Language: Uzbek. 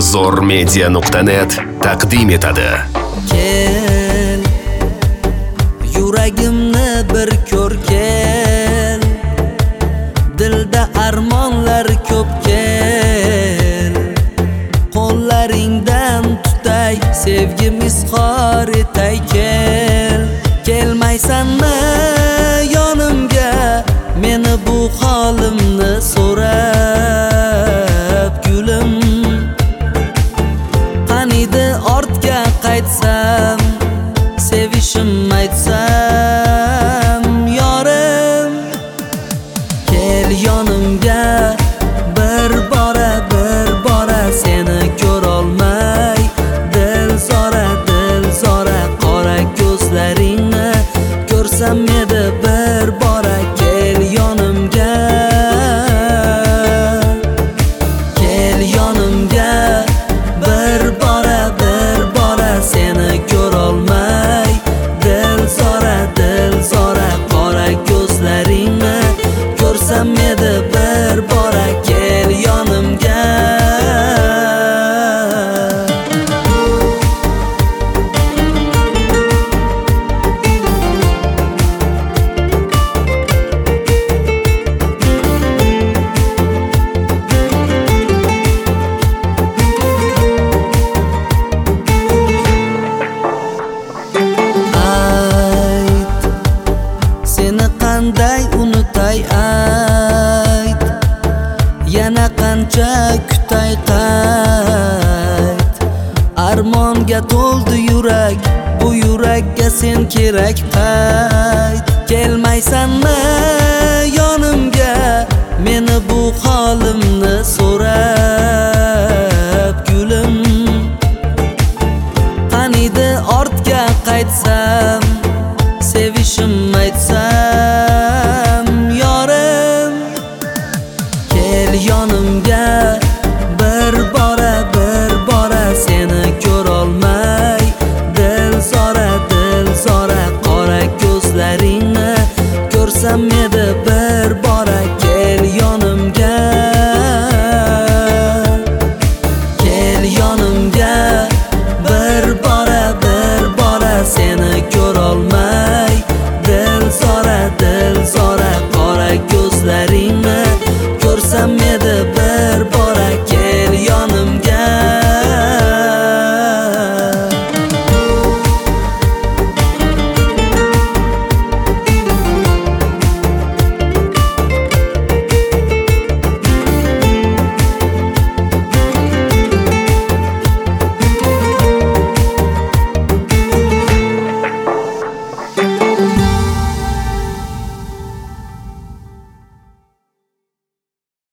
zo'rmedia.net taqdim etadi. Kel, yuragimni bir ko'r kel, dilda armonlar ko'p kel, qo'llaringdan tutay, sevgim izhor etay. Kel, kelmaysanmi yonimga, meni bu holimni so'rab gulim. Qaniydi ortga qaytsam, sevishim aytsam yorim. Kel yonimga bir bora seni ko'rolmay dil zora qora ko'zlaringni ko'rsam edi bir bora. Kel yonimga, kel yonimga bir bora seni ko'rolmay dil zora qora ko'zlaringni ko'rsam edi bir bora. Kel yonimga. Qanday unutay ayt, yana qancha kutay qayt. Armonga to'ldi yurak, bu yurakka sen kerak qayt. Kelmaysanmi yonimga, meni bu holim